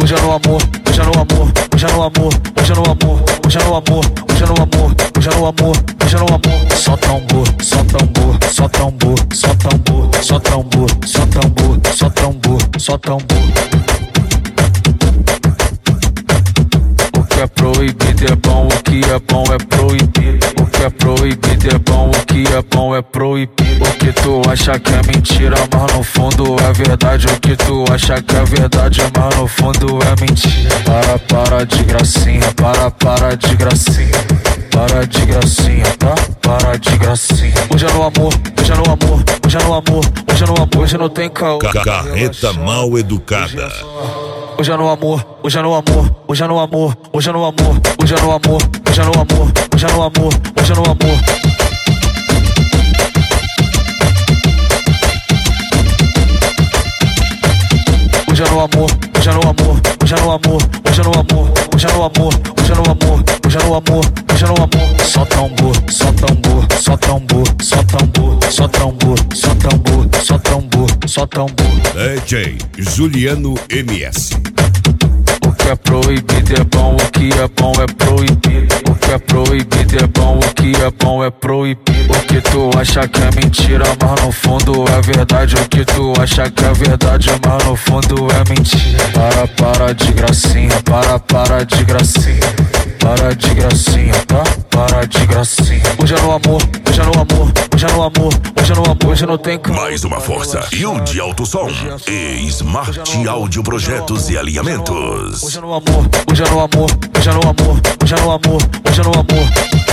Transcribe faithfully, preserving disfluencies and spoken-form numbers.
hoje é no amor, hoje é no amor, hoje é no amor, hoje é no amor, hoje é no amor, hoje é no amor, hoje é no amor, hoje é no amor. Só tambor, só tambor, só tambor, só tambor, só tambor, só tambor, só tambor, só tambor. O que é proibido é bom, o que é bom é proibido. O que é proibido é bom, o que é bom é proibido. O que tu acha que é mentira, mas no fundo é verdade. O que tu acha que é verdade, mas no fundo é mentira. Para, para de gracinha, para, para de gracinha. Para de gracinha, tá? Para de gracinha. Hoje é no amor, hoje é no amor, hoje é no amor, hoje é no amor, hoje não tem caô. Carreta mal educada. Hoje é no amor, hoje é no amor, hoje é no amor, hoje é no amor, hoje é no amor, hoje é no amor, hoje é no amor, hoje é no amor. Hoje é no amor, hoje é no amor, hoje é no amor, hoje é no amor, hoje é no amor, hoje é no amor, hoje é no amor, hoje é no amor. Só tambor, só tambor, só tambor, só tambor, só tambor, só tambor, só tambor, só tambor. D J Juliano M S. O que é proibido é bom, o que é bom é proibido. O que é proibido é bom, o que é bom é proibido. O que tu acha que é mentira, mas no fundo é verdade. O que tu acha que é verdade, mas no fundo é mentira. Para, para de gracinha, para, para de gracinha. Para de gracinha, tá? Para de gracinha. Hoje é no amor, hoje é no amor, hoje é no amor, hoje é no amor, hoje não tem como. Mais uma força. Hilde Alto Som e Smart Áudio Projetos e Alinhamentos. Hoje é no amor, hoje é no amor, hoje é no amor, hoje é no amor, hoje é no amor.